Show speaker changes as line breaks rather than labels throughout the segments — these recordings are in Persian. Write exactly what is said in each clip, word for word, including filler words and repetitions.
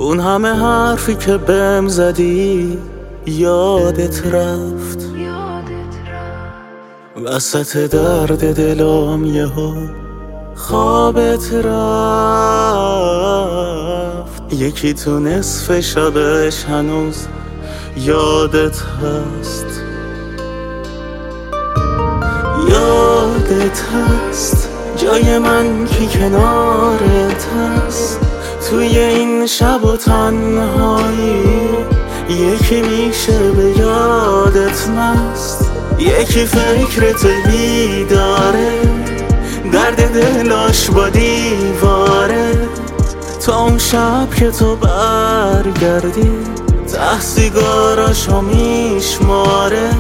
اون همه حرفی که بهم زدی یادت رفت، وسط درد دلم یهو خوابت رفت. یکی تو نصف شبش هنوز یادت هست، یادت هست جای من کی کنارت هست. توی این شب و تنهایی یکی میشه به یادت مست، یکی فکرت بیداره، درد دلاش با دیواره. تا اون شب که تو برگردی ته سیگاراشو میشماره.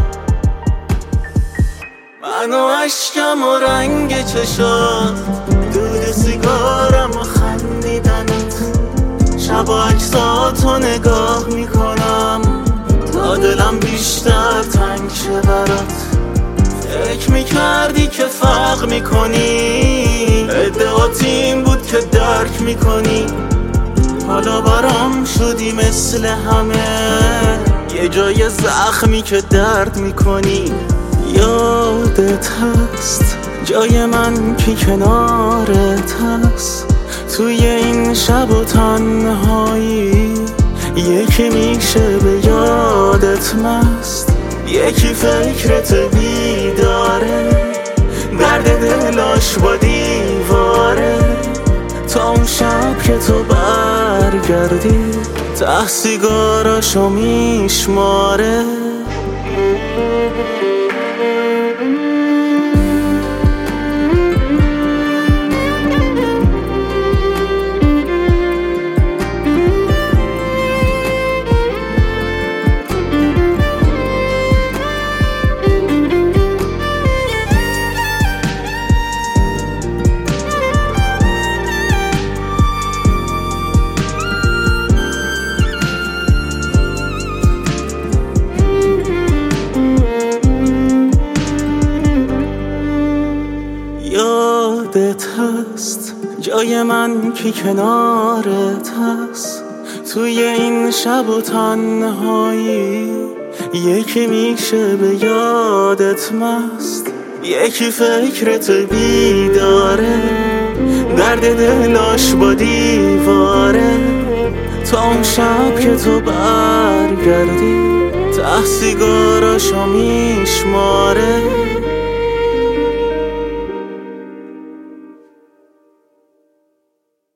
من و عشقم و رنگ چشات، دود سیگارم و خندیدنت. شب و عکساتو نگاه میکنم تا دلم بیشتر تنگ شه برات. فکر میکردی که فرق میکنی، ادعات این بود که درک میکنی. حالا برام شدی مثل همه، یه جای زخمی که درد میکنی. یادت هست جای من کی کنارت هست. توی این شب و تنهایی یکی میشه به یادت مست، یکی فکرت بیداره، درد دلاش با دیواره. تا اون شب که تو برگردی ته سیگاراشو میشماره. یادت هست جای من کی کنارت هست. توی این شب و تنهایی یکی میشه به یادت مست، یکی فکرت بیداره، درد دلاش با دیواره. تا اون شب که تو برگردی ته سیگاراشو میشماره.